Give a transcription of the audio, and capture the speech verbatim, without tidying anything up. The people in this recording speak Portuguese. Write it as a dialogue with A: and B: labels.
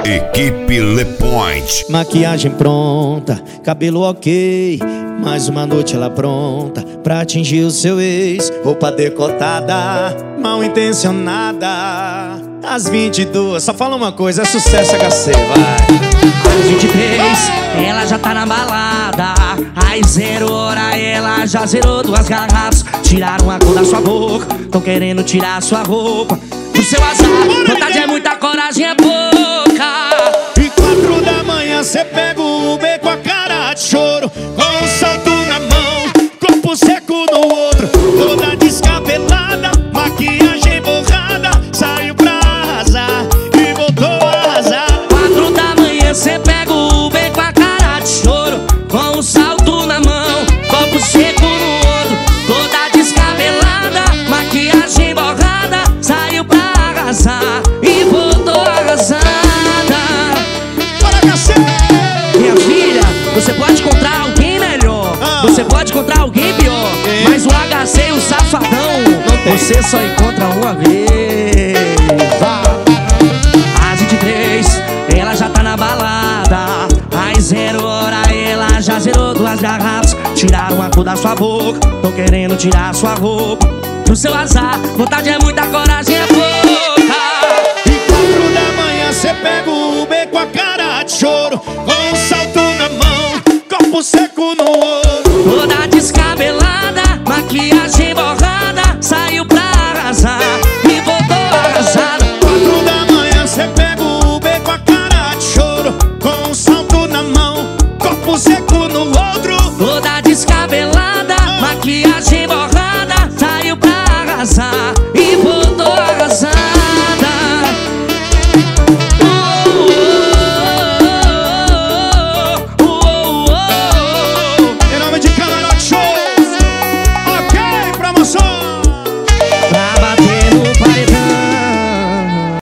A: Equipe Le Point.
B: Maquiagem pronta, cabelo ok, mais uma noite ela pronta pra atingir o seu ex. Roupa decotada, mal intencionada. Às vinte e duas, só fala uma coisa, é sucesso H C, vai.
C: Às vinte e três, ela já tá na balada. Às zero hora, ela já zerou duas garrafas. Tiraram a cor da sua boca, tão querendo tirar sua roupa. Do seu azar, vontade é muita, coragem é pouca.
B: E quatro da manhã cê pega o Uber com a cara de choro, com um salto na mão, corpo seco no outro, toda descabelada, maquiagem borrada, saiu pra arrasar e voltou a arrasar.
C: Quatro da manhã cê pega o Uber com a cara de choro, com um salto na mão, corpo seco no outro, toda descabelada, maquiagem borrada, saiu pra arrasar e voltou arrasada. Minha filha, você pode encontrar alguém melhor, ah. Você pode encontrar alguém pior, é. Mas o H C e o safadão você só encontra uma vez. Às vinte e três, ela já tá na balada. Às zero hora, ela já zerou duas garrafas. Tiraram a cor da sua boca, tão querendo tirar sua roupa. No seu azar, vontade é muita, coragem é pouca.